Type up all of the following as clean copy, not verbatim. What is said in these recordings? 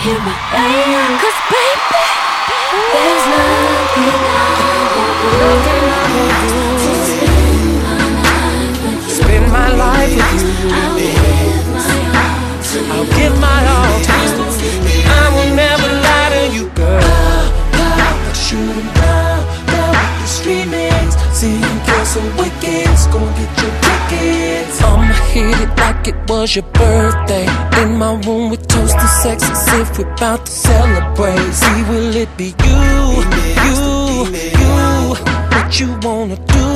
hear me? 'Cause baby, there's nothing I won't do to spend my life with you. I'll give my all to you. I will never lie to you, girl. Shoot 'em down with the street names. See you kill some wickeds, gon' get your tickets. I'ma hit it like it was your birthday. In my room with toast and sex as if we're about to celebrate. See, will it be you? What you wanna do?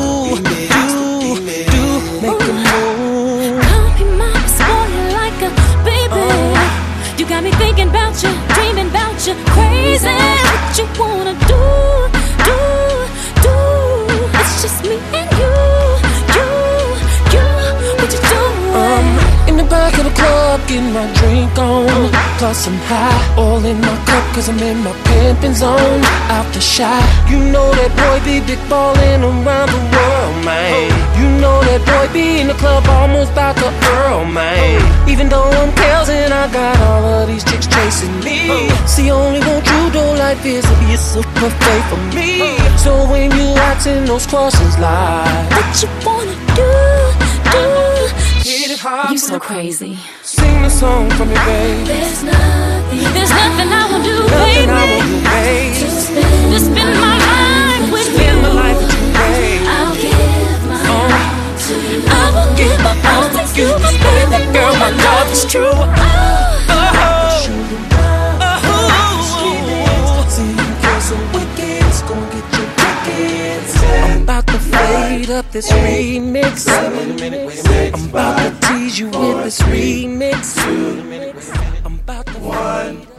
Make a move. Call me mama, spoil you like a baby. You got me thinking about you, dreaming about you, crazy. What you wanna do? It's just me and you. What you doing? In the back of the club, getting my drink on. Plus I'm high, all in my cup, 'cause I'm in my pimpin' zone. Out the shot, you know that boy be big ballin' around the world, man. You know that boy be in the club almost about to Earl, man. Even though I'm Kels and I got all of these chicks chasing me. See, only want you, though, life is to be a super fake for me. So when you asking those questions like, what you wanna do? Hit it hard. You so crazy. Sing the song for me, baby. There's nothing I won't do, baby. To spend my life with you. I'll give my all to you. I will give my all to you, baby girl, my love is true. I'm about to fade up this remix. I'm about to tease you with this remix. I'm about to